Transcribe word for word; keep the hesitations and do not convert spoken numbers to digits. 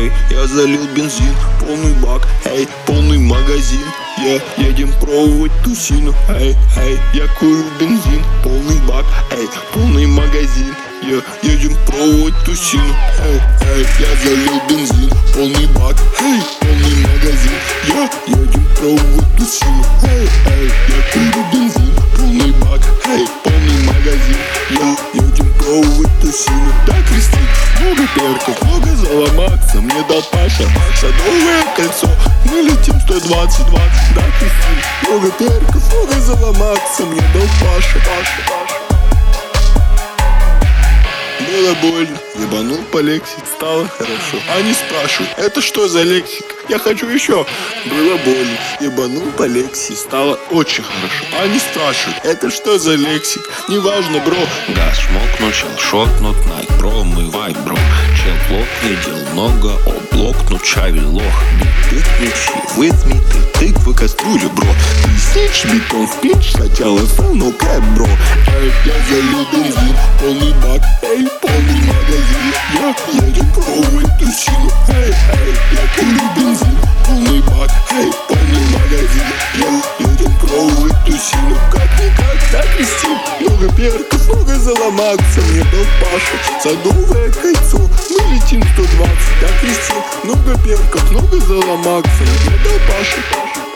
Эй, я залил бензин, полный бак, эй, полный магазин. Я едем пробовать тусину. Эй, эй, я курю бензин, полный бак, эй, полный магазин. Я едем пробовать тусину. Эй, эй, я залил бензин, полный бак, эй, полный магазин. Я едем пробовать тусину. Эй, эй, я курю бензин, полный бак, эй, полный магазин. Я едем пробовать тусину. Так, Кристин, много перков, много заломаться мне дал Паша. Садовое кольцо, мы летим сто двадцать, двадцать. Да, Кристин, много перков, много заломаться мне дал Паша, Паша, Паша. Было больно, ебанул по лексике, стало хорошо. Они спрашивают, это что за лексика? Я хочу еще. Было больно, ебанул по лексике, стало очень хорошо. Они спрашивают, это что за лексик? Неважно, бро. Газ шмокнут, чел шотнут, найк промывай, бро. Чел блок видел много, о блокнут, чавель лох. Бит мечи, with me, ты тыква кастрюля, бро. Тысяч битон в пич, хотел эф эл, ну кэп, бро. Эй, я залил бензин, полный бак, эй, полный магазин. Я едем пробовать тусину. Эй, эй, я курю бензин, полный бак, эй, полный магазин. Я едем пробовать тусину. Как-никак, да, Кристин? Много перков, много заломаться мне дал Паша. Садовое кольцо, мы летим сто двадцать, да, Кристин? Много перков, много заломаться мне дал Паша, Паша.